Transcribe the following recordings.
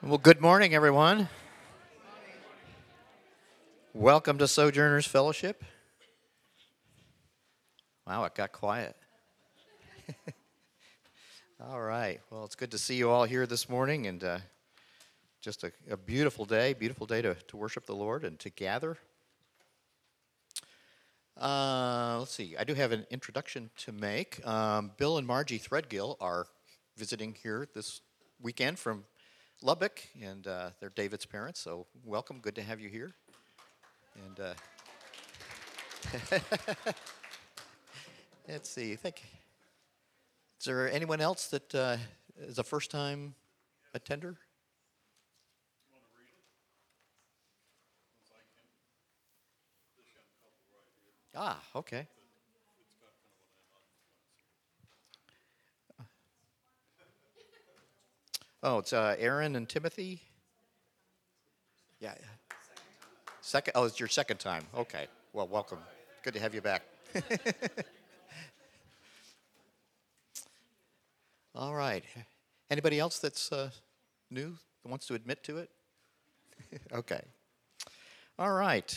Well, good morning, everyone. Welcome to Sojourners Fellowship. Wow, it got quiet. All right. Well, it's good to see you all here this morning, and just a beautiful day to worship the Lord and to gather. Let's see. I do have an introduction to make. Bill and Margie Threadgill are visiting here this weekend from Lubbock, and they're David's parents. So, welcome. Good to have you here. And let's see. Is there anyone else that is a first-time attender? Ah, okay. Oh, it's Aaron and Timothy. Yeah. Second. Oh, it's your second time. Okay. Well, welcome. Good to have you back. All right. Anybody else that's new that wants to admit to it? Okay. All right.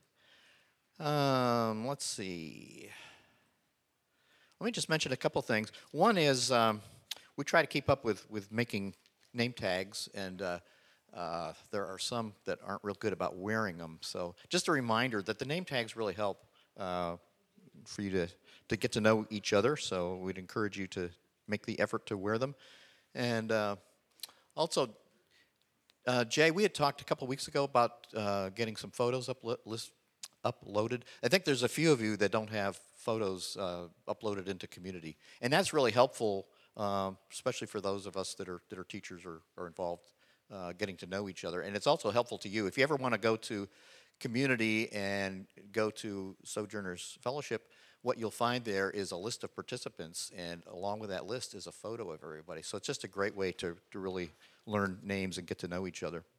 Let's see. Let me just mention a couple things. One is we try to keep up with making name tags, and there are some that aren't real good about wearing them. So just a reminder that the name tags really help for you to get to know each other. So we'd encourage you to make the effort to wear them. And also, Jay, we had talked a couple weeks ago about getting some photos uploaded. I think there's a few of you that don't have photos uploaded into Community, and that's really helpful, especially for those of us that are teachers or are involved, getting to know each other. And it's also helpful to you if you ever want to go to Community and go to Sojourners Fellowship. What you'll find there is a list of participants, and along with that list is a photo of everybody. So it's just a great way to really learn names and get to know each other.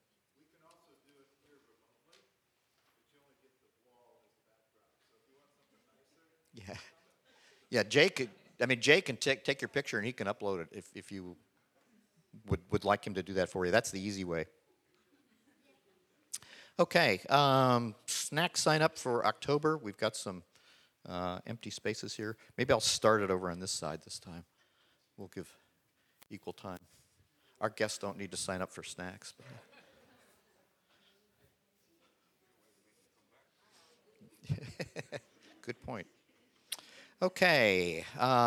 Yeah. Yeah, Jay can take your picture and he can upload it if you would like him to do that for you. That's the easy way. Okay, snack sign up for October. We've got some empty spaces here. Maybe I'll start it over on this side this time. We'll give equal time. Our guests don't need to sign up for snacks. Good point. Okay.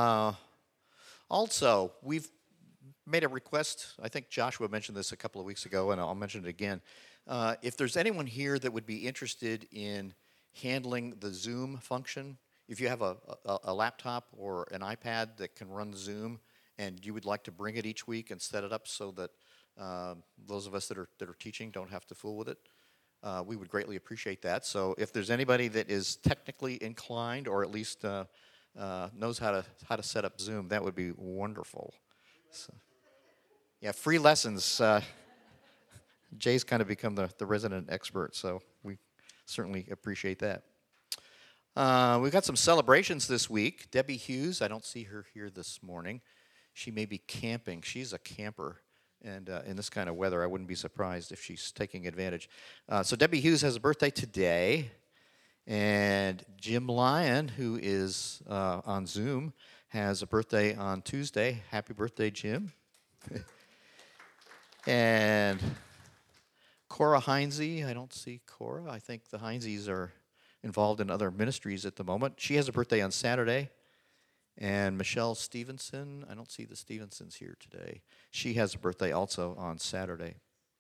Also, we've made a request. I think Joshua mentioned this a couple of weeks ago, and I'll mention it again. If there's anyone here that would be interested in handling the Zoom function, if you have a laptop or an iPad that can run Zoom, and you would like to bring it each week and set it up so that those of us that are teaching don't have to fool with it, we would greatly appreciate that. So if there's anybody that is technically inclined, or at least knows how to set up Zoom, that would be wonderful. So, yeah, free lessons. Jay's kind of become the resident expert, so we certainly appreciate that. We've got some celebrations this week. Debbie Hughes, I don't see her here this morning. She may be camping. She's a camper, and in this kind of weather, I wouldn't be surprised if she's taking advantage. So Debbie Hughes has a birthday today, and Jim Lyon, who is on Zoom, has a birthday on Tuesday. Happy birthday, Jim. And Cora Heinze, I don't see Cora. I think the Heinzes are involved in other ministries at the moment. She has a birthday on Saturday. And Michelle Stevenson, I don't see the Stevensons here today. She has a birthday also on Saturday.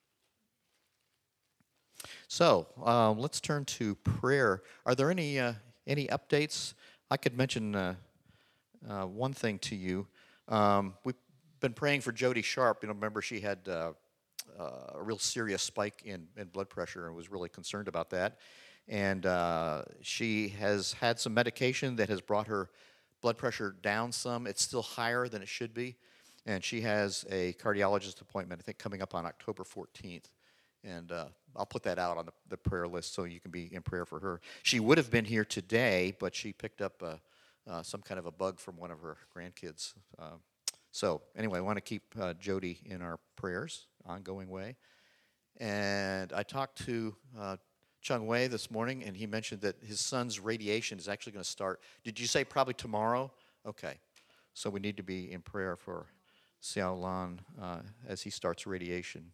So let's turn to prayer. Are there any updates? I could mention one thing to you. We've been praying for Jody Sharp. Remember she had a real serious spike in blood pressure and was really concerned about that. And she has had some medication that has brought her blood pressure down some. It's still higher than it should be. And she has a cardiologist appointment, I think, coming up on October 14th. And I'll put that out on the prayer list so you can be in prayer for her. She would have been here today, but she picked up some kind of a bug from one of her grandkids. So anyway, I want to keep Jody in our prayers. ongoing way. And I talked to Chung Wei this morning, and he mentioned that his son's radiation is actually going to start. Did you say probably tomorrow? Okay. So we need to be in prayer for Xiao Lan as he starts radiation.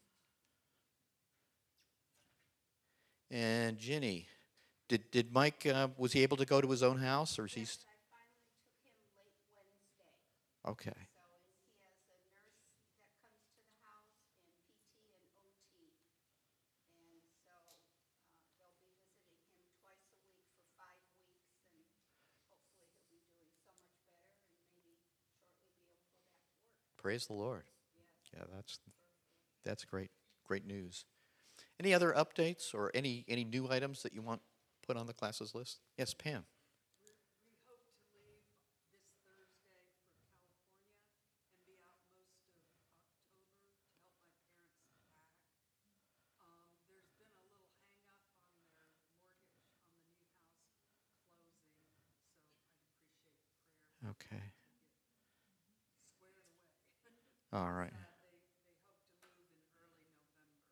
And Ginny, did Mike, was he able to go to his own house, or is he? Yes, I finally took him late Wednesday. Okay. So, and he has a nurse that comes to the house and PT and OT. And so they'll be visiting him twice a week for 5 weeks, and hopefully he'll be doing so much better and maybe shortly be able to go back to work. Praise the Lord. Yes. Yeah, that's great news. Any other updates or any new items that you want put on the classes list? Yes, Pam. We hope to leave this Thursday for California and be out most of October to help my parents pack. There's been a little hang-up on their mortgage on the new house closing, so I'd appreciate prayer Okay. squared away. All right. They hope to move in early November.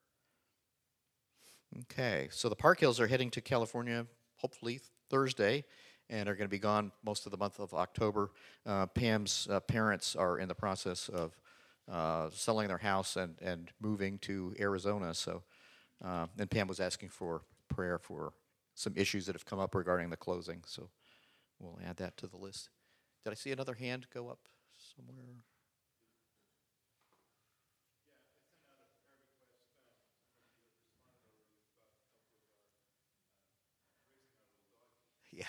Okay. So the Park Hills are heading to California hopefully Thursday and are going to be gone most of the month of October. Pam's parents are in the process of selling their house and moving to Arizona. So, and Pam was asking for prayer for some issues that have come up regarding the closing. So we'll add that to the list. Did I see another hand go up somewhere? Yeah.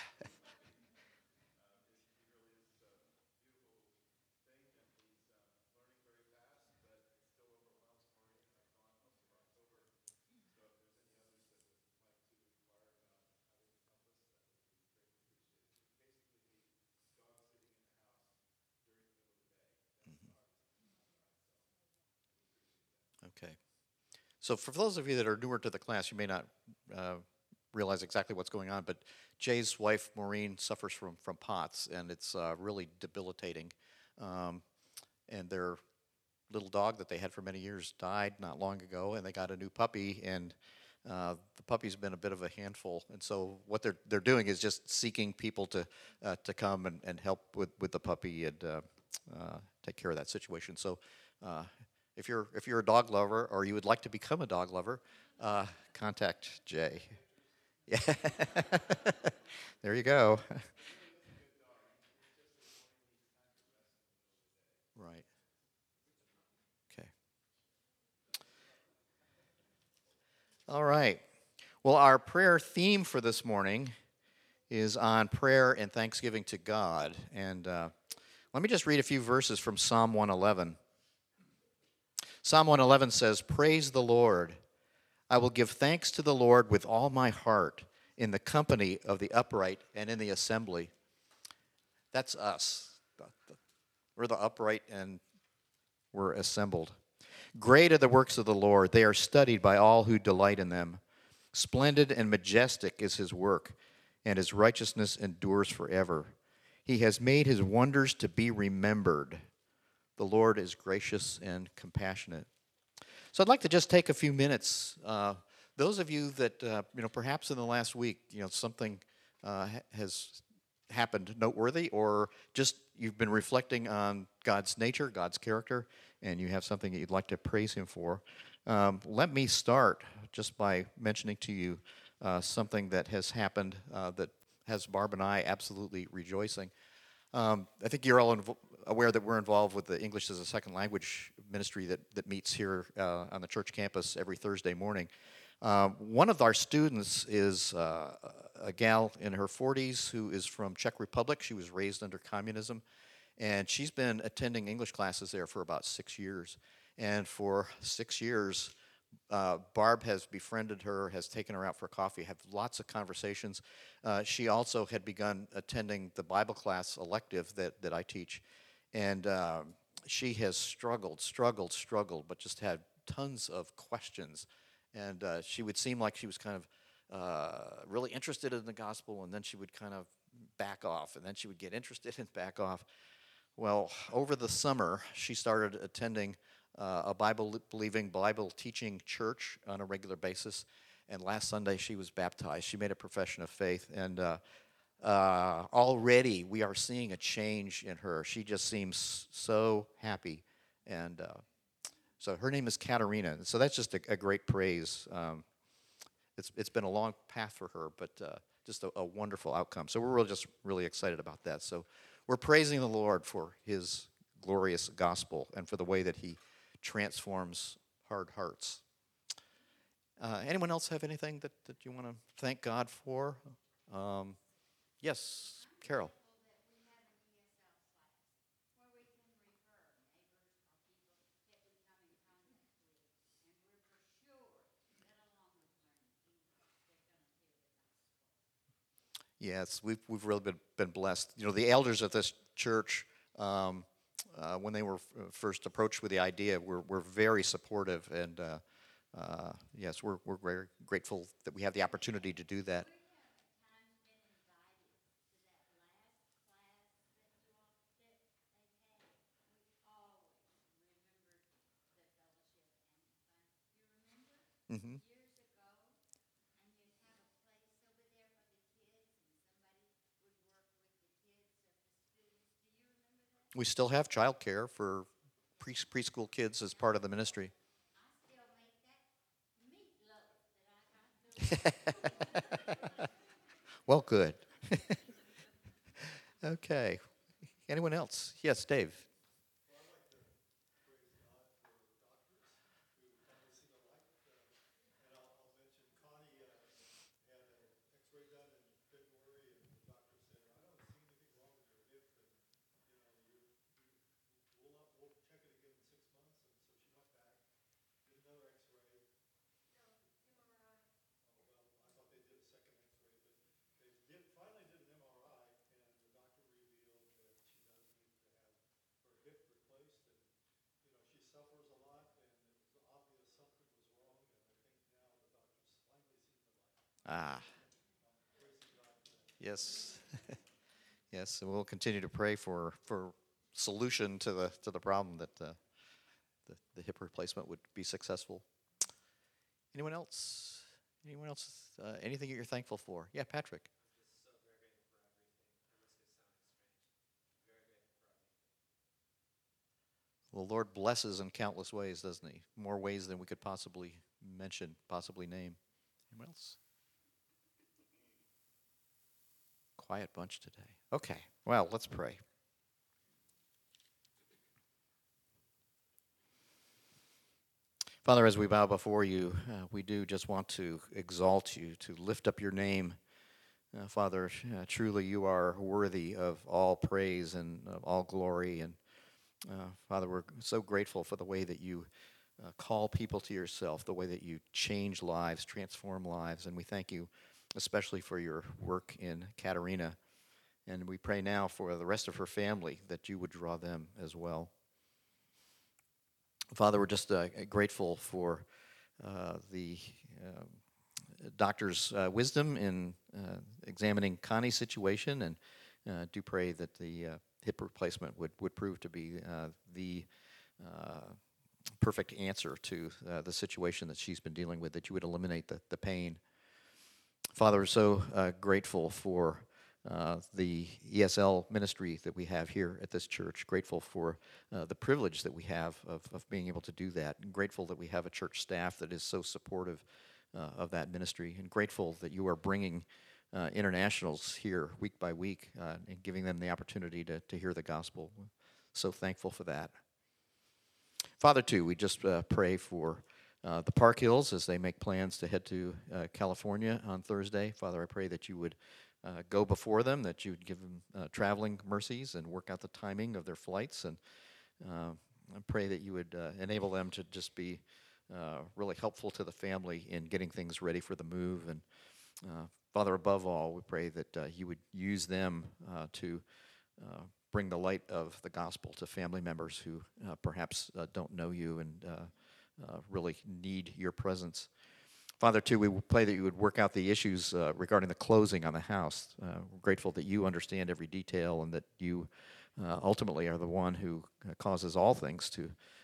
Okay. So for those of you that are newer to the class, you may not realize exactly what's going on, but Jay's wife, Maureen, suffers from POTS, and it's really debilitating. And their little dog that they had for many years died not long ago, and they got a new puppy, and the puppy's been a bit of a handful. And so what they're doing is just seeking people to come and help with the puppy and take care of that situation. So if you're a dog lover or you would like to become a dog lover, contact Jay. Yeah, there you go. Right. Okay. All right. Well, our prayer theme for this morning is on prayer and thanksgiving to God. And let me just read a few verses from Psalm 111. Psalm 111 says, "Praise the Lord. I will give thanks to the Lord with all my heart in the company of the upright and in the assembly." That's us. We're the upright and we're assembled. "Great are the works of the Lord. They are studied by all who delight in them. Splendid and majestic is his work, and his righteousness endures forever. He has made his wonders to be remembered. The Lord is gracious and compassionate." So I'd like to just take a few minutes. Those of you that, perhaps in the last week, something has happened noteworthy, or just you've been reflecting on God's nature, God's character, and you have something that you'd like to praise him for. Let me start just by mentioning to you something that has happened that has Barb and I absolutely rejoicing. I think you're all aware that we're involved with the English as a Second Language ministry that meets here on the church campus every Thursday morning. One of our students is a gal in her 40s who is from Czech Republic. She was raised under communism, and she's been attending English classes there for about 6 years. And for 6 years, Barb has befriended her, has taken her out for coffee, had lots of conversations. She also had begun attending the Bible class elective that I teach. And she has struggled, but just had tons of questions. And she would seem like she was kind of really interested in the gospel, and then she would kind of back off, and then she would get interested and back off. Well, over the summer, she started attending a Bible-believing, Bible-teaching church on a regular basis. And last Sunday, she was baptized. She made a profession of faith. And already we are seeing a change in her. She just seems so happy. And so her name is Katerina. So that's just a great praise. It's been a long path for her, but just a wonderful outcome. So we're really excited about that. So we're praising the Lord for his glorious gospel and for the way that he transforms hard hearts. Anyone else have anything that you want to thank God for? Yes, Carol. Yes, we've really been blessed. You know, the elders of this church, when they were first approached with the idea, were very supportive, and yes, we're very grateful that we have the opportunity to do that. Hmm. We still have childcare for preschool kids as part of the ministry. Well, good. Okay. Anyone else? Yes, Dave. Ah, yes. Yes, and we'll continue to pray for solution to the problem that the hip replacement would be successful. Anyone else? Anyone else? Anything that you're thankful for? Yeah, Patrick. Well, the Lord blesses in countless ways, doesn't he? More ways than we could possibly mention, possibly name. Anyone else? Quiet bunch today. Okay, well, let's pray. Father, as we bow before you, we do just want to exalt you, to lift up your name. Father, truly you are worthy of all praise and of all glory. And Father, we're so grateful for the way that you call people to yourself, the way that you change lives, transform lives. And we thank you especially for your work in Katerina. And we pray now for the rest of her family that you would draw them as well. Father, we're just grateful for the doctor's wisdom in examining Connie's situation, and do pray that the hip replacement would prove to be the perfect answer to the situation that she's been dealing with, that you would eliminate the pain. Father, we're so grateful for the ESL ministry that we have here at this church, grateful for the privilege that we have of being able to do that, and grateful that we have a church staff that is so supportive of that ministry, and grateful that you are bringing internationals here week by week and giving them the opportunity to hear the gospel. So thankful for that. Father, too, we just pray for the Park Hills as they make plans to head to California on Thursday. Father, I pray that you would go before them, that you would give them traveling mercies and work out the timing of their flights. And I pray that you would enable them to just be really helpful to the family in getting things ready for the move. And Father, above all, we pray that you would use them to bring the light of the gospel to family members who perhaps don't know you and really need your presence. Father, too, we pray that you would work out the issues regarding the closing on the house. We're grateful that you understand every detail and that you ultimately are the one who causes all things to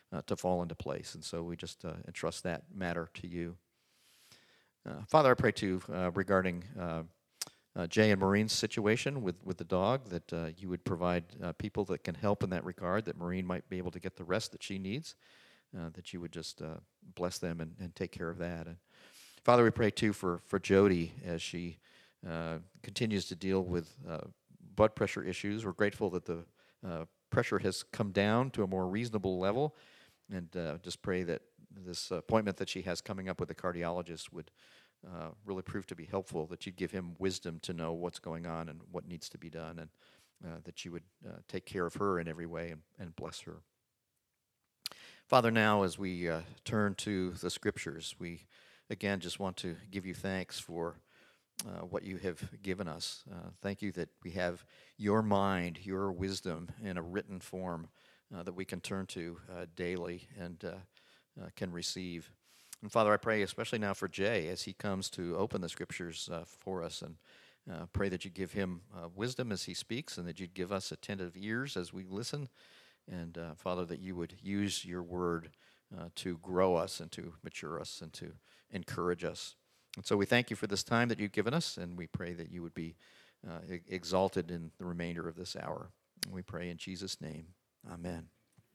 to fall into place. And so we just entrust that matter to you. Father, I pray too regarding Jay and Maureen's situation with the dog, that you would provide people that can help in that regard, that Maureen might be able to get the rest that she needs, that you would just bless them and take care of that. And Father, we pray too for Jody as she continues to deal with blood pressure issues. We're grateful that the pressure has come down to a more reasonable level, and just pray that this appointment that she has coming up with the cardiologist would really prove to be helpful, that you'd give him wisdom to know what's going on and what needs to be done, and that you would take care of her in every way and bless her. Father, now as we turn to the Scriptures, we again just want to give you thanks for what you have given us. Thank you that we have your mind, your wisdom in a written form that we can turn to daily and can receive. And Father, I pray especially now for Jay as he comes to open the Scriptures for us, and pray that you give him wisdom as he speaks, and that you'd give us attentive ears as we listen. And Father, that you would use your word to grow us and to mature us and to encourage us. And so we thank you for this time that you've given us, and we pray that you would be exalted in the remainder of this hour. And we pray in Jesus' name. Amen.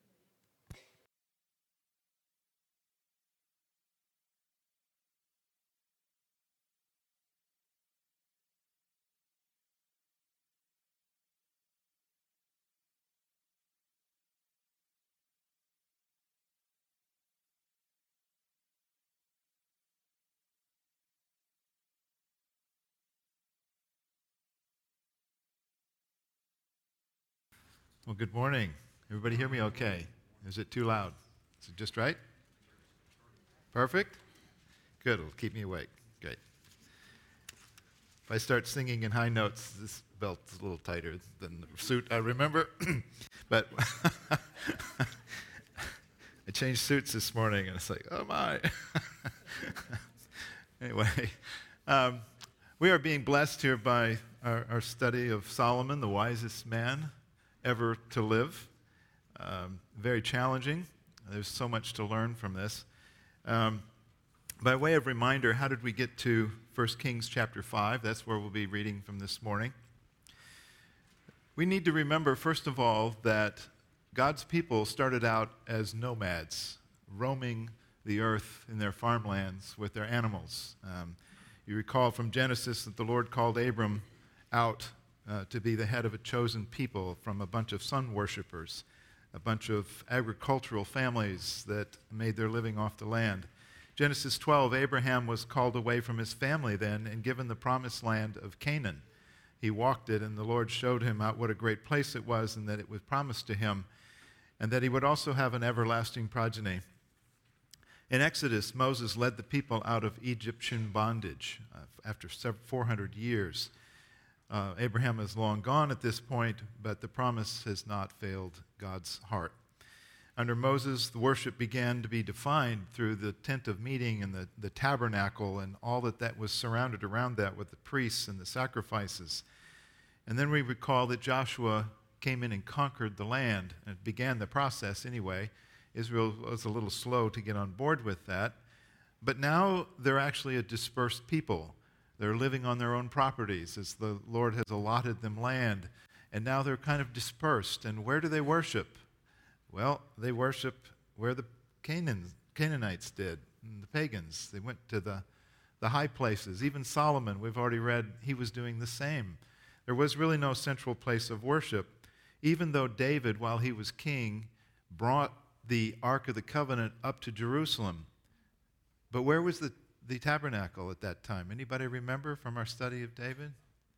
Well, good morning. Everybody hear me okay? Is it too loud? Is it just right? Perfect? Good, it'll keep me awake. Great. If I start singing in high notes, this belt's a little tighter than the suit I remember. But I changed suits this morning, and it's like, oh my. Anyway, we are being blessed here by our study of Solomon, the wisest man ever to live. Very challenging. There's so much to learn from this. By way of reminder, how did we get to 1 Kings chapter 5? That's where we'll be reading from this morning. We need to remember, first of all, that God's people started out as nomads, roaming the earth in their farmlands with their animals. You recall from Genesis that the Lord called Abram out to be the head of a chosen people from a bunch of sun worshipers, a bunch of agricultural families that made their living off the land. Genesis 12, Abraham was called away from his family then and given the promised land of Canaan. He walked it, and the Lord showed him out what a great place it was, and that it was promised to him, and that he would also have an everlasting progeny. In Exodus, Moses led the people out of Egyptian bondage after 400 years. Abraham is long gone at this point, but the promise has not failed God's heart. Under Moses, the worship began to be defined through the tent of meeting and the tabernacle and all that was surrounded around that with the priests and the sacrifices. And then we recall that Joshua came in and conquered the land, and began the process anyway. Israel was a little slow to get on board with that. But now they're actually a dispersed people. They're living on their own properties as the Lord has allotted them land. And now they're kind of dispersed. And where do they worship? Well, they worship where the Canaanites did, and the pagans. They went to the high places. Even Solomon, we've already read, he was doing the same. There was really no central place of worship, even though David, while he was king, brought the Ark of the Covenant up to Jerusalem. But where was the tabernacle at that time? Anybody remember from our study of David?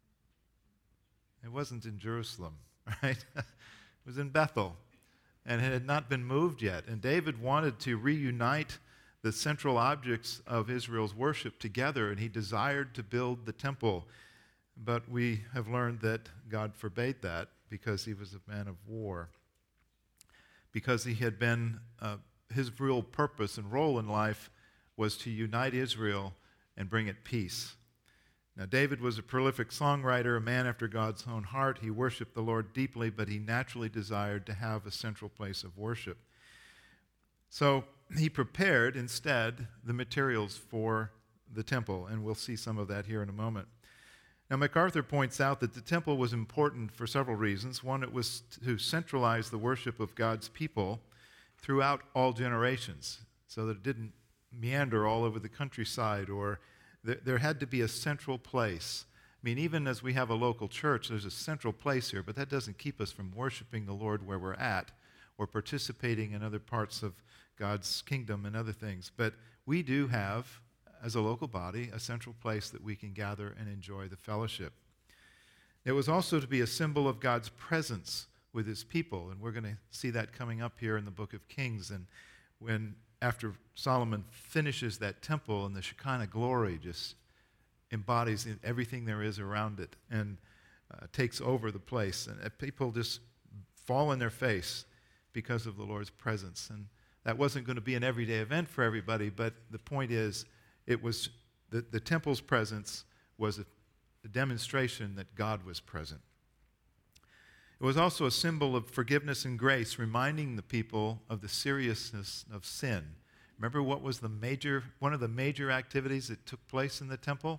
It wasn't in Jerusalem, right? It was in Bethel, and it had not been moved yet. And David wanted to reunite the central objects of Israel's worship together, and he desired to build the temple. But we have learned that God forbade that because he was a man of war. Because he had been, his real purpose and role in life was to unite Israel and bring it peace. Now, David was a prolific songwriter, a man after God's own heart. He worshiped the Lord deeply, but he naturally desired to have a central place of worship. So he prepared instead the materials for the temple, and we'll see some of that here in a moment. Now, MacArthur points out that the temple was important for several reasons. One, it was to centralize the worship of God's people throughout all generations, so that it didn't meander all over the countryside, or there had to be a central place. I mean, even as we have a local church, there's a central place here, but that doesn't keep us from worshiping the Lord where we're at or participating in other parts of God's kingdom and other things. But we do have, as a local body, a central place that we can gather and enjoy the fellowship. It was also to be a symbol of God's presence with his people, and we're going to see that coming up here in the book of Kings. And when, after Solomon finishes that temple, and the Shekinah glory just embodies everything there is around it and takes over the place, and people just fall on their face because of the Lord's presence. And that wasn't going to be an everyday event for everybody, but the point is, it was the temple's presence was a demonstration that God was present. It was also a symbol of forgiveness and grace, reminding the people of the seriousness of sin. Remember what was one of the major activities that took place in the temple?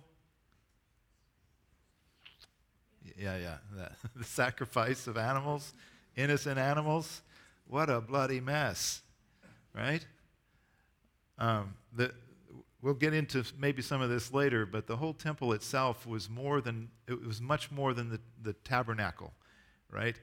The sacrifice of animals, innocent animals. What a bloody mess, right? We'll get into maybe some of this later, but the whole temple itself was much more than the tabernacle, right?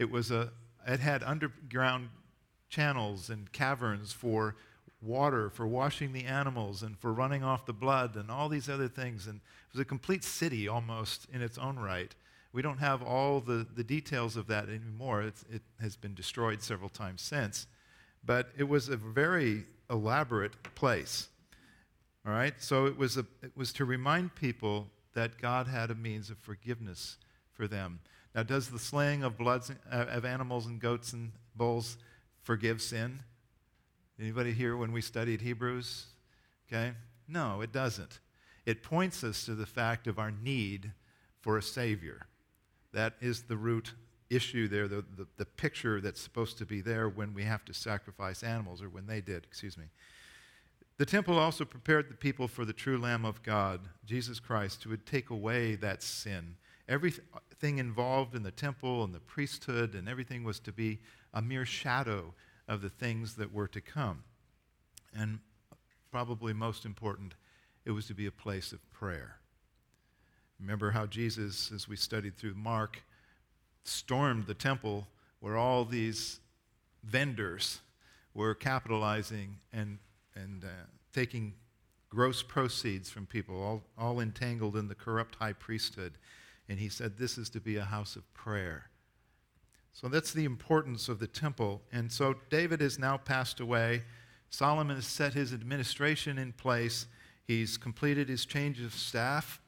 It had underground channels and caverns for water, for washing the animals and for running off the blood and all these other things. And it was a complete city almost in its own right. We don't have all the details of that anymore. It has been destroyed several times since. But it was a very elaborate place. All right? So it was to remind people that God had a means of forgiveness for them. Now, does the slaying of of animals and goats and bulls forgive sin? Anybody here when we studied Hebrews? Okay? No, it doesn't. It points us to the fact of our need for a Savior. That is the root issue there, the picture that's supposed to be there when we have to sacrifice animals, or when they did, excuse me. The temple also prepared the people for the true Lamb of God, Jesus Christ, who would take away that sin. Everything involved in the temple and the priesthood and everything was to be a mere shadow of the things that were to come. And probably most important, it was to be a place of prayer. Remember how Jesus, as we studied through Mark, stormed the temple where all these vendors were capitalizing and taking gross proceeds from people, all entangled in the corrupt high priesthood. And he said, this is to be a house of prayer. So that's the importance of the temple. And so David has now passed away. Solomon has set his administration in place. He's completed his change of staff,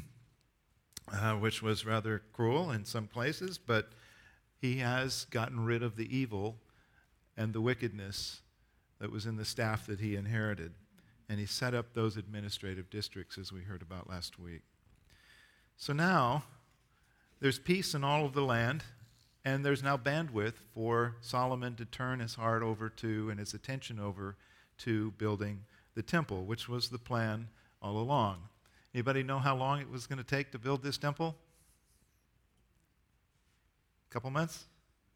which was rather cruel in some places, but he has gotten rid of the evil and the wickedness that was in the staff that he inherited. And he set up those administrative districts, as we heard about last week. So now, there's peace in all of the land, and there's now bandwidth for Solomon to turn his heart over to and his attention over to building the temple, which was the plan all along. Anybody know how long it was going to take to build this temple? A couple months?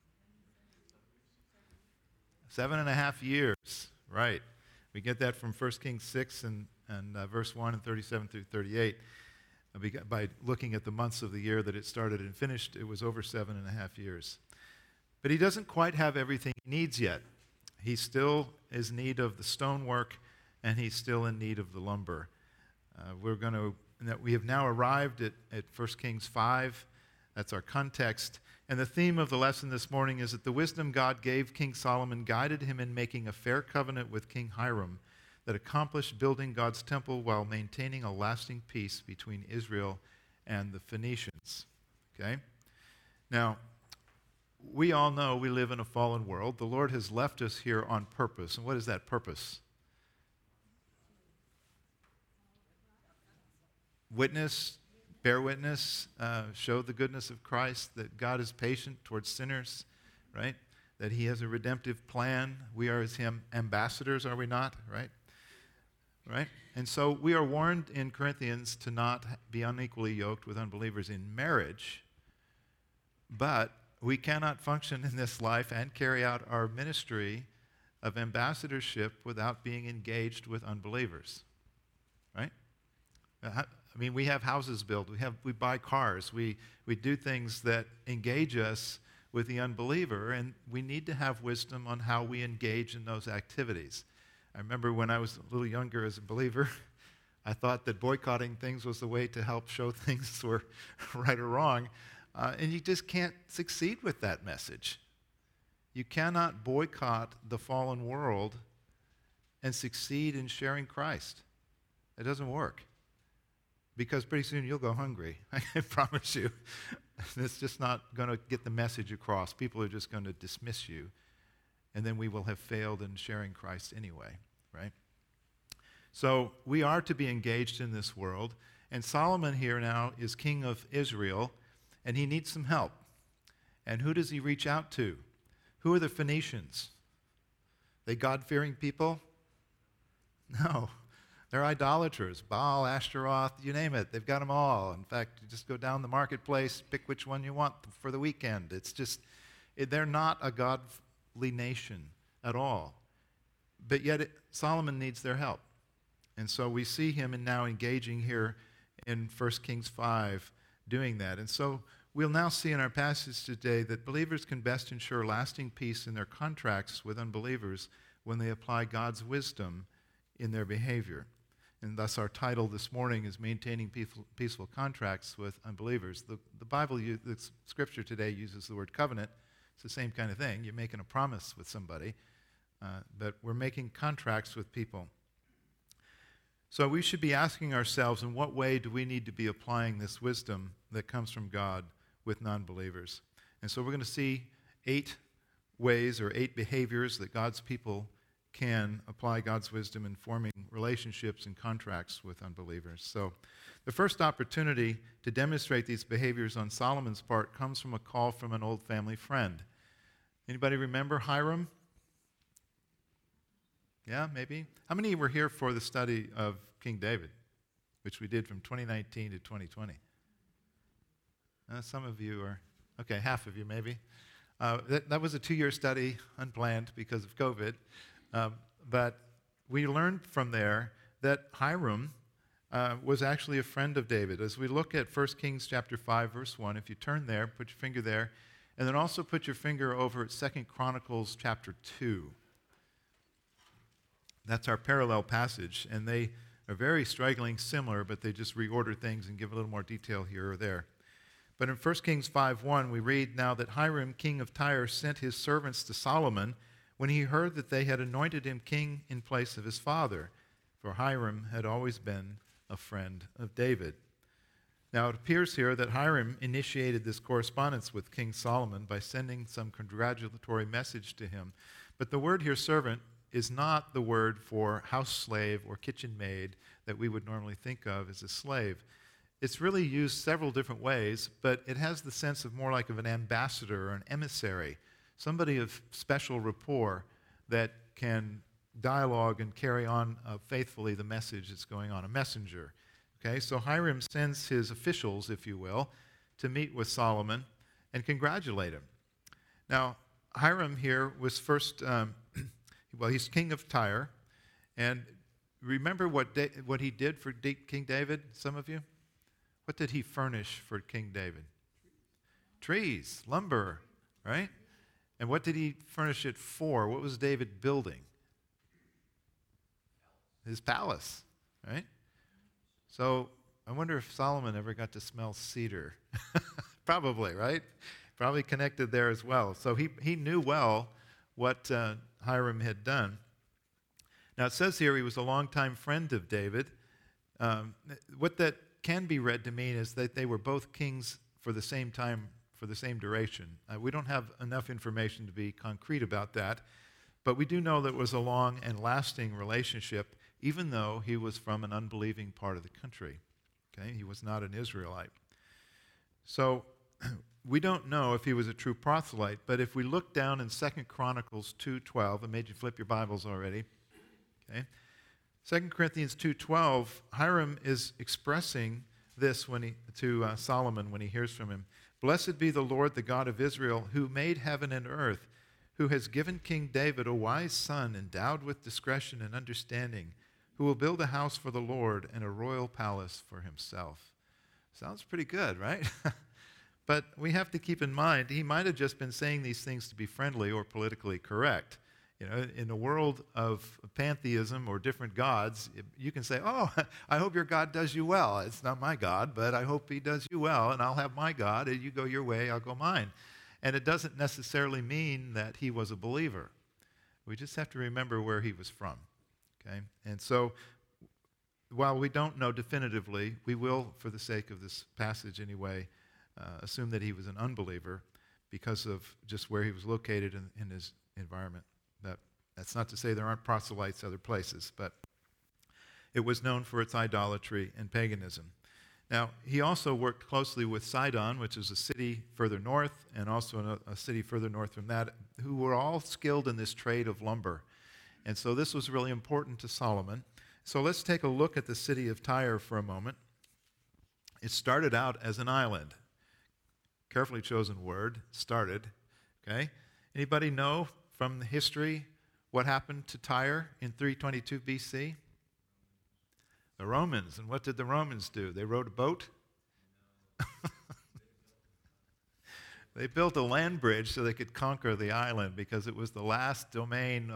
7.5 years, right. We get that from 1 Kings 6 and verse 1 and 37 through 38. By looking at the months of the year that it started and finished, it was over 7.5 years. But he doesn't quite have everything he needs yet. He still is in need of the stonework, and he's still in need of the lumber. We have now arrived at 1 Kings 5. That's our context. And the theme of the lesson this morning is that the wisdom God gave King Solomon guided him in making a fair covenant with King Hiram that accomplished building God's temple while maintaining a lasting peace between Israel and the Phoenicians. Okay? Now, we all know we live in a fallen world. The Lord has left us here on purpose. And what is that purpose? Bear witness, show the goodness of Christ, that God is patient towards sinners, right? that he has a redemptive plan. We are his ambassadors, are we not? Right? And so we are warned in Corinthians to not be unequally yoked with unbelievers in marriage, but we cannot function in this life and carry out our ministry of ambassadorship without being engaged with unbelievers. Right? I mean, we have houses built, we buy cars, we do things that engage us with the unbeliever, and we need to have wisdom on how we engage in those activities. I remember when I was a little younger as a believer, I thought that boycotting things was the way to help show things were right or wrong, and you just can't succeed with that message. You cannot boycott the fallen world and succeed in sharing Christ. It doesn't work. Because pretty soon you'll go hungry. I promise you. It's just not going to get the message across. People are just going to dismiss you. And then we will have failed in sharing Christ anyway, right? So we are to be engaged in this world. And Solomon here now is king of Israel, and he needs some help. And who does he reach out to? Who are the Phoenicians? They God-fearing people? No. They're idolaters, Baal, Ashtaroth, you name it. They've got them all. In fact, you just go down the marketplace, pick which one you want for the weekend. It's just, they're not a godly nation at all. But yet, Solomon needs their help. And so we see him now engaging here in 1 Kings 5, doing that. And so we'll now see in our passage today that believers can best ensure lasting peace in their contracts with unbelievers when they apply God's wisdom in their behavior. And thus our title this morning is Maintaining Peaceful Contracts with Unbelievers. The Bible, the scripture today uses the word covenant. It's the same kind of thing. You're making a promise with somebody, but we're making contracts with people. So we should be asking ourselves, in what way do we need to be applying this wisdom that comes from God with non-believers? And so we're going to see 8 ways or 8 behaviors that God's people can apply God's wisdom in forming relationships and contracts with unbelievers. So the first opportunity to demonstrate these behaviors on Solomon's part comes from a call from an old family friend. Anybody remember Hiram? Yeah, maybe? How many were here for the study of King David, which we did from 2019 to 2020? Some of you are, okay, half of you maybe. That was a 2-year study, unplanned because of COVID. But we learned from there that Hiram was actually a friend of David. As we look at 1 Kings chapter 5, verse 1, if you turn there, put your finger there, and then also put your finger over at 2 Chronicles chapter 2. That's our parallel passage, and they are very strikingly similar, but they just reorder things and give a little more detail here or there. But in 1 Kings 5:1, we read now that Hiram, king of Tyre, sent his servants to Solomon when he heard that they had anointed him king in place of his father, for Hiram had always been a friend of David. Now it appears here that Hiram initiated this correspondence with King Solomon by sending some congratulatory message to him. But the word here, servant, is not the word for house slave or kitchen maid that we would normally think of as a slave. It's really used several different ways, but it has the sense of more like of an ambassador or an emissary, somebody of special rapport that can dialogue and carry on faithfully the message that's going on, a messenger. Okay, so Hiram sends his officials, if you will, to meet with Solomon and congratulate him. Now, Hiram here was first, he's king of Tyre, and remember what he did for King David, some of you? What did he furnish for King David? Trees, lumber, right? And what did he furnish it for? What was David building? His palace, right? So I wonder if Solomon ever got to smell cedar. Probably, right? Probably connected there as well. So he knew well what Hiram had done. Now it says here he was a longtime friend of David. What that can be read to mean is that they were both kings for the same time, for the same duration. We don't have enough information to be concrete about that, but we do know that it was a long and lasting relationship, even though he was from an unbelieving part of the country. Okay, he was not an Israelite. So we don't know if he was a true proselyte, but if we look down in 2 Chronicles 2:12, I made you flip your Bibles already, okay? 2 Corinthians 2:12, Hiram is expressing this to Solomon when he hears from him. Blessed be the Lord, the God of Israel, who made heaven and earth, who has given King David a wise son endowed with discretion and understanding, who will build a house for the Lord and a royal palace for himself. Sounds pretty good, right? But we have to keep in mind, he might have just been saying these things to be friendly or politically correct. You know, in a world of pantheism or different gods, you can say, oh, I hope your God does you well. It's not my God, but I hope he does you well, and I'll have my God, and you go your way, I'll go mine. And it doesn't necessarily mean that he was a believer. We just have to remember where he was from, okay? And so, while we don't know definitively, we will, for the sake of this passage anyway, assume that he was an unbeliever because of just where he was located in his environment. That's not to say there aren't proselytes other places, but it was known for its idolatry and paganism. Now, he also worked closely with Sidon, which is a city further north, and also a city further north from that, who were all skilled in this trade of lumber. And so this was really important to Solomon. So let's take a look at the city of Tyre for a moment. It started out as an island. Carefully chosen word, started, okay? Anybody know from the history what happened to Tyre in 322 BC? The Romans. And what did the Romans do? They rowed a boat? They built a land bridge so they could conquer the island because it was the last domain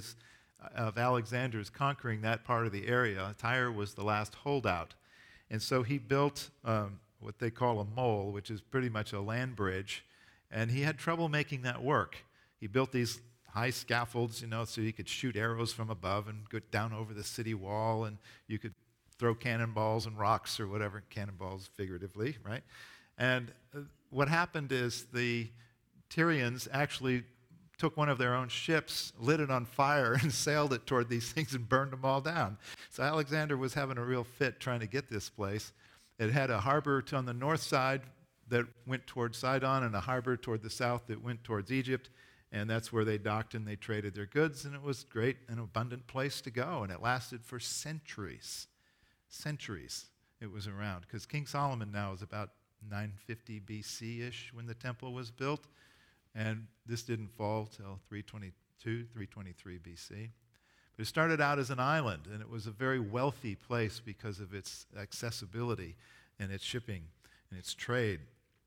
of Alexander's conquering that part of the area. Tyre was the last holdout. And so he built what they call a mole, which is pretty much a land bridge, and he had trouble making that work. He built these high scaffolds, so you could shoot arrows from above and go down over the city wall, and you could throw cannonballs and rocks or whatever, cannonballs figuratively, right? And what happened is the Tyrians actually took one of their own ships, lit it on fire, and sailed it toward these things and burned them all down. So Alexander was having a real fit trying to get this place. It had a harbor on the north side that went towards Sidon and a harbor toward the south that went towards Egypt. And that's where they docked and they traded their goods, and it was great, an abundant place to go. And it lasted for centuries. Centuries it was around. Because King Solomon now is about 950 BC-ish when the temple was built. And this didn't fall till 322, 323 BC. But it started out as an island, and it was a very wealthy place because of its accessibility and its shipping and its trade.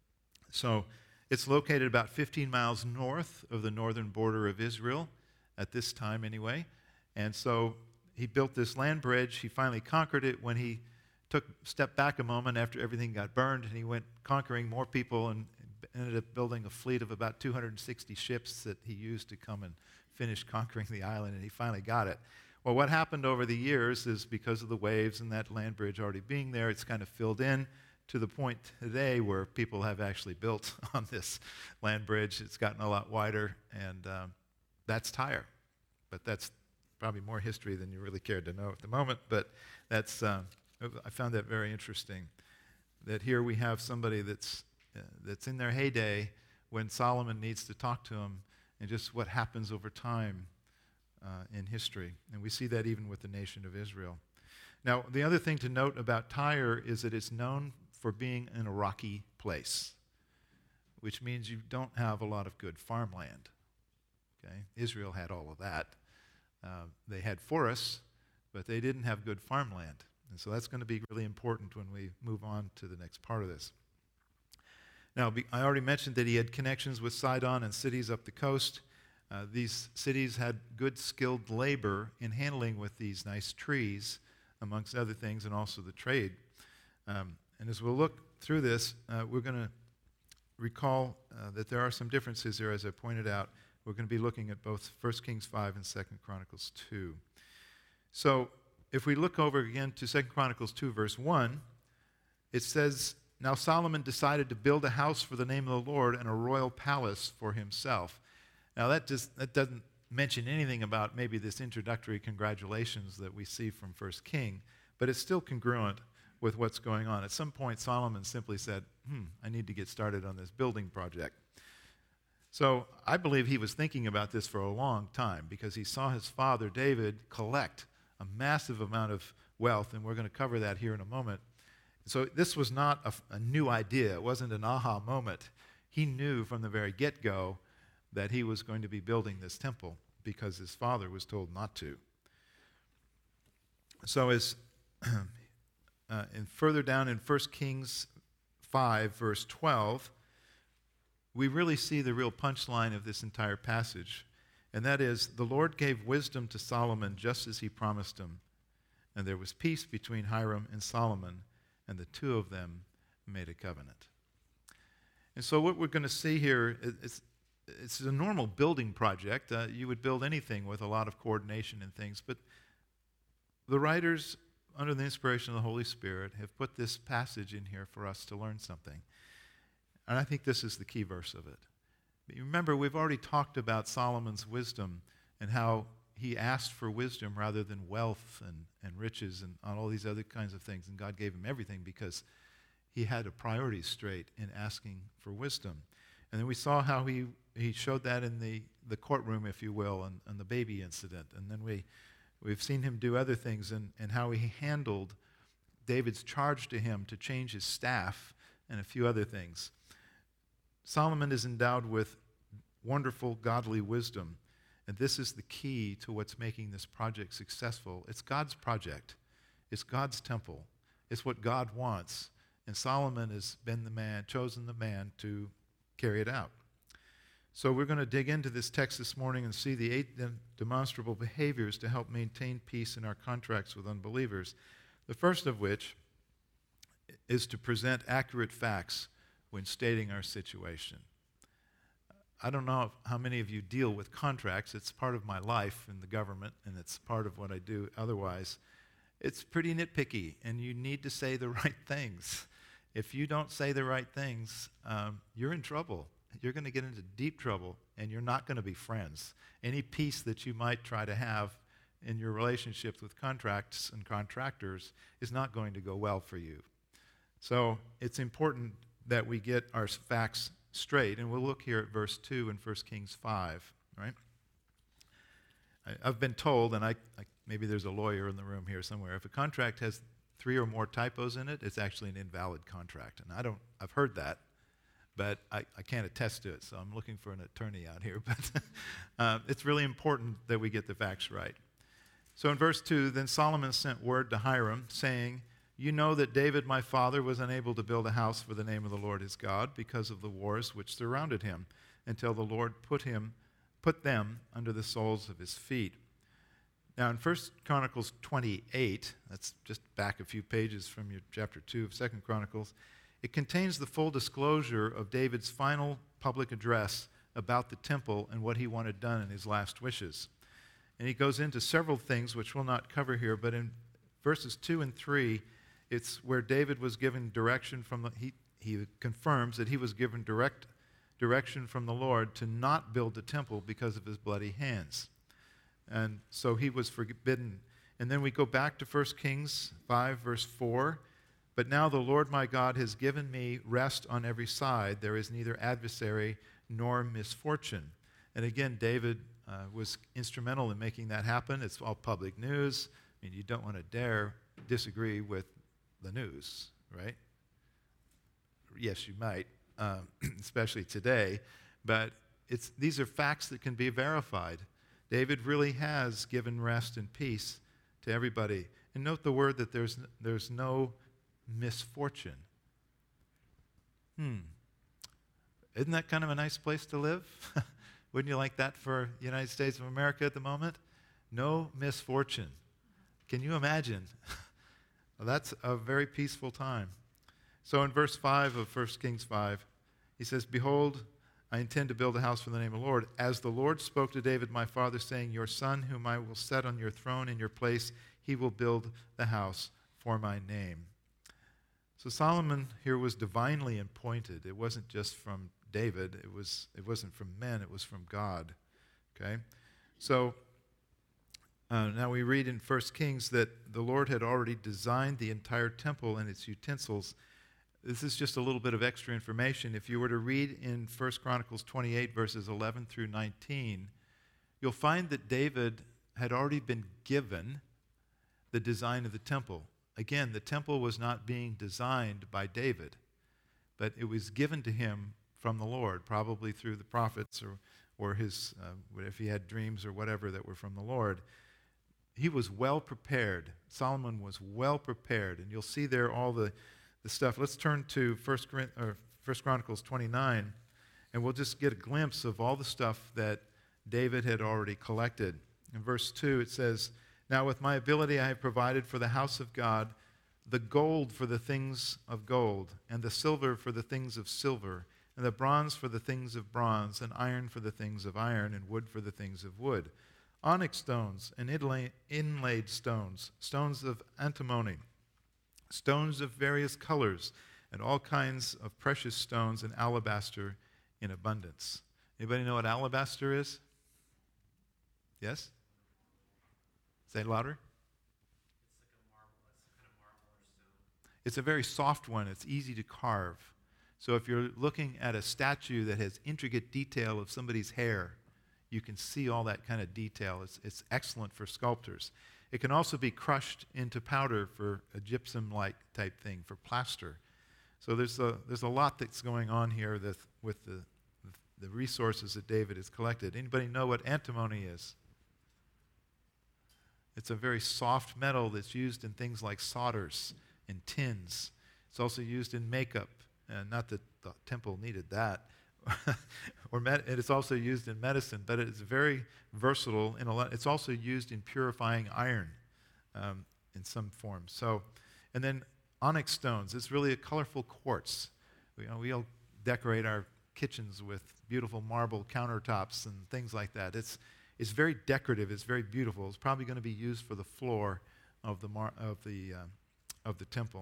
So it's located about 15 miles north of the northern border of Israel, at this time anyway. And so he built this land bridge. He finally conquered it when he stepped back a moment after everything got burned, and he went conquering more people and ended up building a fleet of about 260 ships that he used to come and finish conquering the island, and he finally got it. Well, what happened over the years is because of the waves and that land bridge already being there, it's kind of filled in to the point today where people have actually built on this land bridge. It's gotten a lot wider, and that's Tyre. But that's probably more history than you really cared to know at the moment, but that's I found that very interesting, that here we have somebody that's in their heyday when Solomon needs to talk to him, and just what happens over time in history. And we see that even with the nation of Israel. Now, the other thing to note about Tyre is that it's known for being in a rocky place, which means you don't have a lot of good farmland. Okay? Israel had all of that. They had forests, but they didn't have good farmland. And so that's going to be really important when we move on to the next part of this. Now, I already mentioned that he had connections with Sidon and cities up the coast. These cities had good skilled labor in handling with these nice trees, amongst other things, and also the trade. And as we'll look through this, we're going to recall that there are some differences here, as I pointed out. We're going to be looking at both 1 Kings 5 and 2 Chronicles 2. So if we look over again to 2 Chronicles 2, verse 1, it says, "Now Solomon decided to build a house for the name of the Lord and a royal palace for himself." Now that doesn't mention anything about maybe this introductory congratulations that we see from 1 King, but it's still congruent with what's going on. At some point, Solomon simply said, I need to get started on this building project. So I believe he was thinking about this for a long time because he saw his father, David, collect a massive amount of wealth, and we're going to cover that here in a moment. So this was not a new idea. It wasn't an aha moment. He knew from the very get-go that he was going to be building this temple because his father was told not to. So as and further down in 1 Kings 5, verse 12, we really see the real punchline of this entire passage, and that is, the Lord gave wisdom to Solomon just as he promised him, and there was peace between Hiram and Solomon, and the two of them made a covenant. And so what we're going to see here is it's a normal building project. You would build anything with a lot of coordination and things, but the writers, under the inspiration of the Holy Spirit, have put this passage in here for us to learn something. And I think this is the key verse of it. But you remember, we've already talked about Solomon's wisdom and how he asked for wisdom rather than wealth and riches and all these other kinds of things. And God gave him everything because he had a priority straight in asking for wisdom. And then we saw how he showed that in the courtroom, if you will, and the baby incident. And then we've seen him do other things and how he handled David's charge to him to change his staff and a few other things. Solomon is endowed with wonderful godly wisdom, and this is the key to what's making this project successful. It's God's project. It's God's temple. It's what God wants, and Solomon has been chosen the man to carry it out. So we're going to dig into this text this morning and see the 8 demonstrable behaviors to help maintain peace in our contracts with unbelievers. The first of which is to present accurate facts when stating our situation. I don't know how many of you deal with contracts. It's part of my life in the government, and it's part of what I do otherwise. It's pretty nitpicky, and you need to say the right things. If you don't say the right things, you're in trouble. You're going to get into deep trouble, and you're not going to be friends. Any peace that you might try to have in your relationships with contracts and contractors is not going to go well for you. So it's important that we get our facts straight, and we'll look here at verse 2 in 1 Kings 5, right? I've been told, and maybe there's a lawyer in the room here somewhere, if a contract has 3 or more typos in it, it's actually an invalid contract. And I've heard that, but I can't attest to it, so I'm looking for an attorney out here. But it's really important that we get the facts right. So in verse 2, then Solomon sent word to Hiram, saying, you know that David my father was unable to build a house for the name of the Lord his God because of the wars which surrounded him, until the Lord put them under the soles of his feet. Now in 1 Chronicles 28, that's just back a few pages from your chapter 2 of 2 Chronicles, it contains the full disclosure of David's final public address about the temple and what he wanted done in his last wishes. And he goes into several things which we'll not cover here, but in verses 2 and 3, it's where David was given direction from he confirms that he was given direct direction from the Lord to not build the temple because of his bloody hands. And so he was forbidden. And then we go back to 1 Kings 5, verse 4. But now the Lord my God has given me rest on every side. There is neither adversary nor misfortune. And again, David was instrumental in making that happen. It's all public news. I mean, you don't want to dare disagree with the news, right? Yes, you might, especially today. But these are facts that can be verified. David really has given rest and peace to everybody. And note the word that there's no misfortune. Isn't that kind of a nice place to live? Wouldn't you like that for the United States of America at the moment? No misfortune. Can you imagine? Well, that's a very peaceful time. So in verse 5 of 1 Kings 5, he says, behold, I intend to build a house for the name of the Lord. As the Lord spoke to David my father, saying, your son whom I will set on your throne in your place, he will build the house for my name. So Solomon here was divinely appointed. It wasn't just from David. It wasn't from men. It was from God. Okay? So Now we read in 1 Kings that the Lord had already designed the entire temple and its utensils. This is just a little bit of extra information. If you were to read in 1 Chronicles 28, verses 11 through 19, you'll find that David had already been given the design of the temple. Again, the temple was not being designed by David, but it was given to him from the Lord, probably through the prophets or his, if he had dreams or whatever that were from the Lord. He was well prepared. Solomon was well prepared, and you'll see there all the stuff. Let's turn to 1 Chronicles 29, and we'll just get a glimpse of all the stuff that David had already collected. In verse 2, it says, "Now with my ability I have provided for the house of God the gold for the things of gold, and the silver for the things of silver, and the bronze for the things of bronze, and iron for the things of iron, and wood for the things of wood. Onyx stones and inlaid stones, stones of antimony, stones of various colors, and all kinds of precious stones and alabaster in abundance." Anybody know what alabaster is? Yes? Say it louder. It's a very soft one. It's easy to carve. So if you're looking at a statue that has intricate detail of somebody's hair, you can see all that kind of detail. It's excellent for sculptors. It can also be crushed into powder for a gypsum-like type thing, for plaster. So there's a lot that's going on here with the resources that David has collected. Anybody know what antimony is? It's a very soft metal that's used in things like solders and tins. It's also used in makeup, and not that the temple needed that. It's also used in medicine, but it's very versatile. It's also used in purifying iron in some form. So, and then onyx stones. It's really a colorful quartz. We all decorate our kitchens with beautiful marble countertops and things like that. It's very decorative. It's very beautiful. It's probably going to be used for the floor of the temple.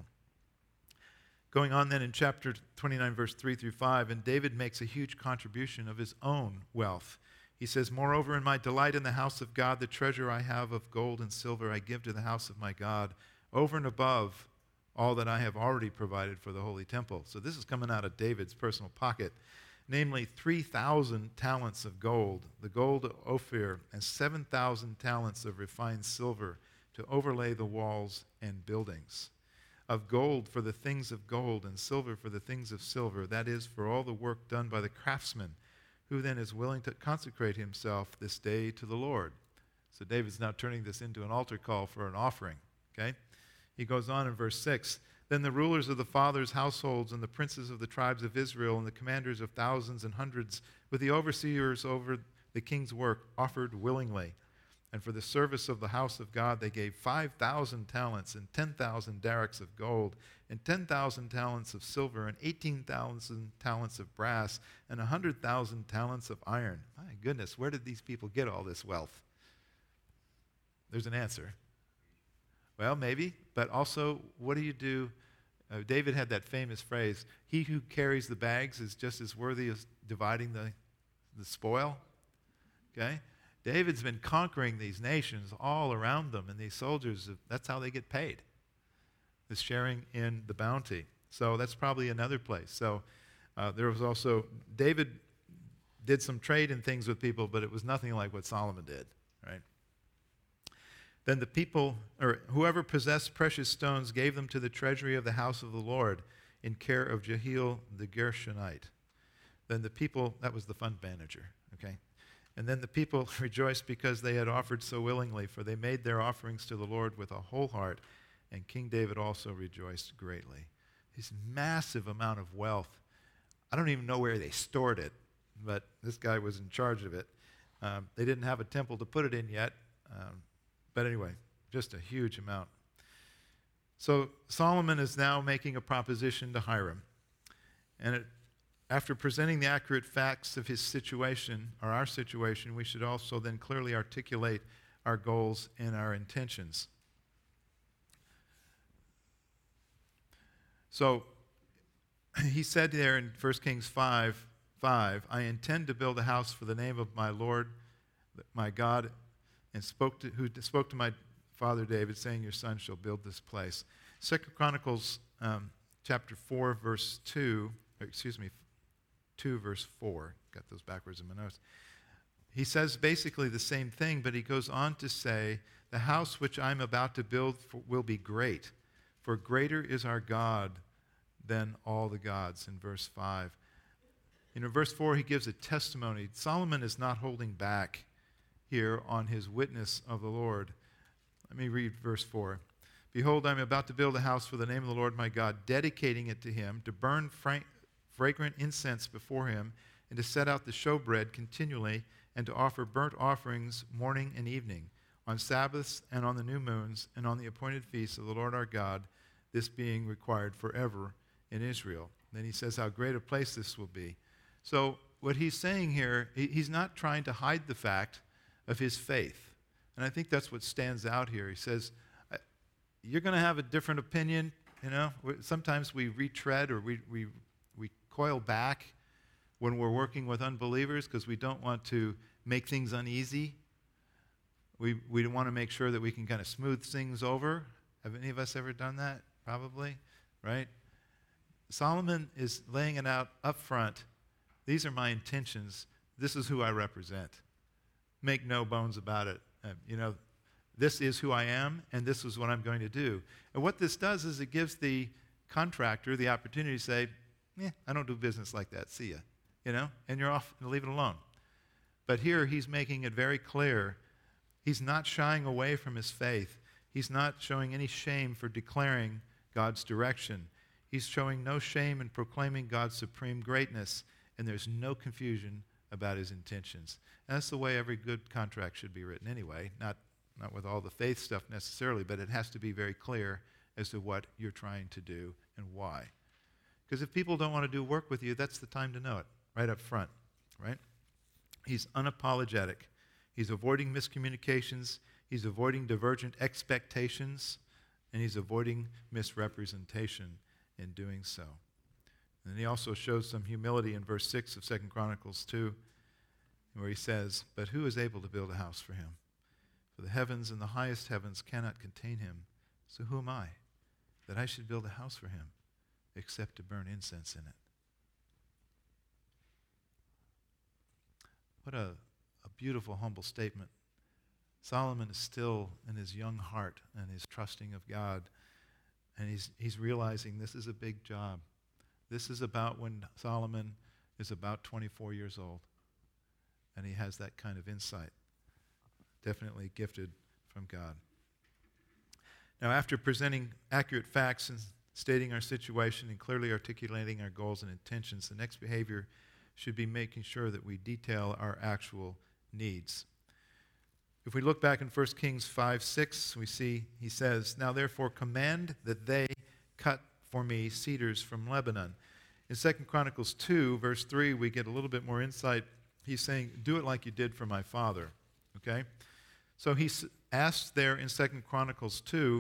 Going on then in chapter 29, verse 3 through 5, and David makes a huge contribution of his own wealth. He says, "Moreover, in my delight in the house of God, the treasure I have of gold and silver I give to the house of my God, over and above all that I have already provided for the holy temple." So this is coming out of David's personal pocket. "Namely, 3,000 talents of gold, the gold of Ophir, and 7,000 talents of refined silver to overlay the walls and buildings. Of gold for the things of gold, and silver for the things of silver, that is, for all the work done by the craftsman, who then is willing to consecrate himself this day to the Lord." So David's now turning this into an altar call for an offering. Okay? He goes on in verse 6, "Then the rulers of the fathers' households, and the princes of the tribes of Israel, and the commanders of thousands and hundreds, with the overseers over the king's work, offered willingly. And for the service of the house of God they gave 5,000 talents, and 10,000 darricks of gold, and 10,000 talents of silver, and 18,000 talents of brass, and 100,000 talents of iron." My goodness, where did these people get all this wealth? There's an answer. Well, maybe, but also, what do you do? David had that famous phrase, "He who carries the bags is just as worthy as dividing the spoil." Okay? David's been conquering these nations all around them, and these soldiers, that's how they get paid, is sharing in the bounty. So that's probably another place. So there was also, David did some trade and things with people, but it was nothing like what Solomon did, right? "Then the people, or whoever possessed precious stones, gave them to the treasury of the house of the Lord in care of Jehiel the Gershonite. Then the people," that was the fund manager, okay? "And then the people rejoiced because they had offered so willingly, for they made their offerings to the Lord with a whole heart, and King David also rejoiced greatly." This massive amount of wealth. I don't even know where they stored it, but this guy was in charge of it. They didn't have a temple to put it in yet. But anyway, just a huge amount. So Solomon is now making a proposition to Hiram. And after presenting the accurate facts of his situation, or our situation, we should also then clearly articulate our goals and our intentions. So he said there in 1 Kings 5:5, "I intend to build a house for the name of my Lord, my God, and spoke to my father David, saying, your son shall build this place. 2 Chronicles chapter 4, verse 2, 2, verse 4. Got those backwards in my notes. He says basically the same thing, but he goes on to say, the house which I'm about to build will be great, for greater is our God than all the gods, in verse 5. In verse 4, he gives a testimony. Solomon is not holding back here on his witness of the Lord. Let me read verse 4. Behold, I am about to build a house for the name of the Lord my God, dedicating it to him, to burn fragrant incense before him, and to set out the showbread continually, and to offer burnt offerings morning and evening, on Sabbaths and on the new moons, and on the appointed feasts of the Lord our God, this being required forever in Israel. Then he says how great a place this will be. So what he's saying here, he's not trying to hide the fact of his faith. And I think that's what stands out here. He says, you're going to have a different opinion. You know, sometimes we retread or we coil back when we're working with unbelievers because we don't want to make things uneasy. We want to make sure that we can kind of smooth things over. Have any of us ever done that? Probably, right? Solomon is laying it out up front. These are my intentions. This is who I represent. Make no bones about it. This is who I am, and this is what I'm going to do. And what this does is it gives the contractor the opportunity to say, I don't do business like that. See ya. And you're off and leave it alone. But here he's making it very clear. He's not shying away from his faith. He's not showing any shame for declaring God's direction. He's showing no shame in proclaiming God's supreme greatness, and there's no confusion about his intentions. And that's the way every good contract should be written anyway, not with all the faith stuff necessarily, but it has to be very clear as to what you're trying to do and why. Because if people don't want to do work with you, that's the time to know it, right up front, right? He's unapologetic. He's avoiding miscommunications. He's avoiding divergent expectations. And he's avoiding misrepresentation in doing so. And he also shows some humility in verse 6 of 2 Chronicles 2, where he says, but who is able to build a house for him? For the heavens and the highest heavens cannot contain him. So who am I, that I should build a house for him, except to burn incense in it? What a beautiful, humble statement. Solomon is still in his young heart and his trusting of God. And he's realizing this is a big job. This is about when Solomon is about 24 years old. And he has that kind of insight. Definitely gifted from God. Now, after presenting accurate facts and stating our situation and clearly articulating our goals and intentions, the next behavior should be making sure that we detail our actual needs. If we look back in 1 Kings 5:6, we see he says, now therefore command that they cut for me cedars from Lebanon. In 2 Chronicles 2, verse 3, we get a little bit more insight. He's saying, do it like you did for my father. Okay? So he's asked there in 2 Chronicles 2,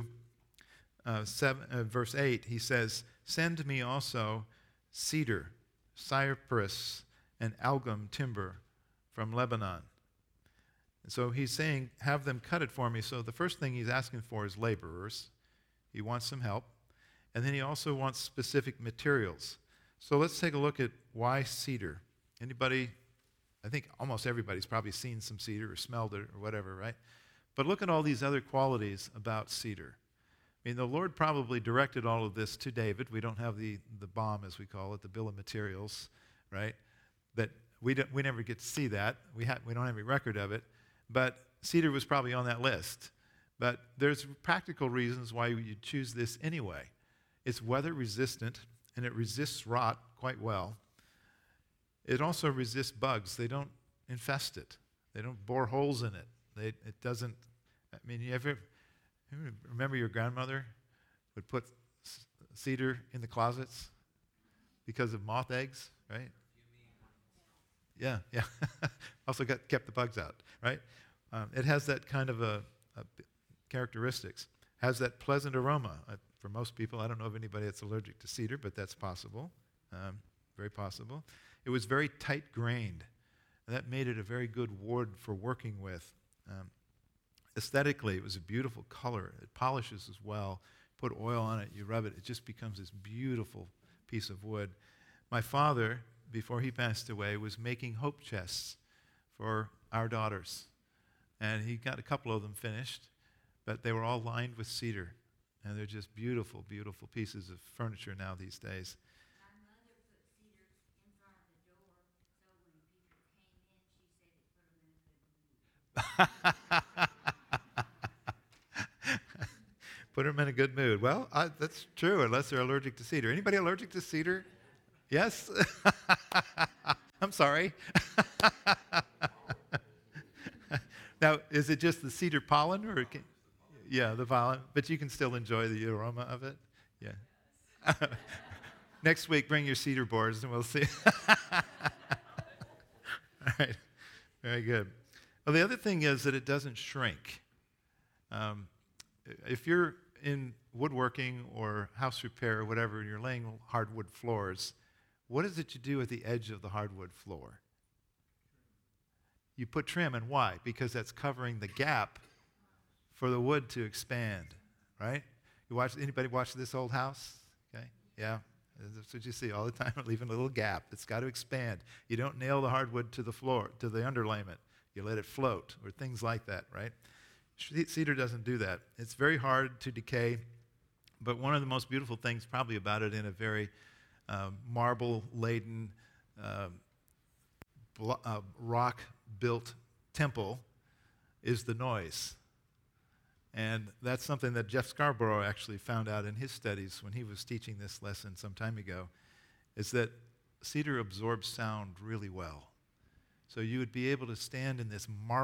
verse 8, he says, send me also cedar, cypress, and algum timber from Lebanon. And so he's saying, have them cut it for me. So the first thing he's asking for is laborers. He wants some help. And then he also wants specific materials. So let's take a look at why cedar. Anybody? I think almost everybody's probably seen some cedar or smelled it or whatever, right? But look at all these other qualities about cedar. I mean, the Lord probably directed all of this to David. We don't have the BOM, as we call it, the bill of materials, right? That we never get to see that. We don't have any record of it. But cedar was probably on that list. But there's practical reasons why you choose this anyway. It's weather resistant, and it resists rot quite well. It also resists bugs. They don't infest it. They don't bore holes in it. It doesn't, I mean, you ever remember your grandmother would put cedar in the closets because of moth eggs, right? Yeah. Also kept the bugs out, right? It has that kind of a characteristics. Has that pleasant aroma. For most people, I don't know of anybody that's allergic to cedar, but that's possible, very possible. It was very tight-grained, and that made it a very good wood for working with. aesthetically, it was a beautiful color. It polishes as well. Put oil on it, you rub it, it just becomes this beautiful piece of wood. My father, before he passed away, was making hope chests for our daughters. And he got a couple of them finished, but they were all lined with cedar. And they're just beautiful, beautiful pieces of furniture now these days. My mother put cedars in front of the door, so when people came in, she said it put them in a good mood. Put them in a good mood. Well, that's true, unless they're allergic to cedar. Anybody allergic to cedar? Yes? I'm sorry. Now, is it just the cedar pollen, or yeah, the pollen? But you can still enjoy the aroma of it. Yeah. Next week, bring your cedar boards, and we'll see. All right. Very good. Well, the other thing is that it doesn't shrink. If you're in woodworking or house repair or whatever, and you're laying hardwood floors, what is it you do at the edge of the hardwood floor? You put trim, and why? Because that's covering the gap for the wood to expand, right? Anybody watch This Old House? Okay, yeah, that's what you see all the time, leaving a little gap. It's got to expand. You don't nail the hardwood to the floor, to the underlayment. You let it float, or things like that, right? Cedar doesn't do that. It's very hard to decay, but one of the most beautiful things probably about it in a very marble-laden, rock-built temple is the noise. And that's something that Jeff Scarborough actually found out in his studies when he was teaching this lesson some time ago, is that cedar absorbs sound really well. So you would be able to stand in this marble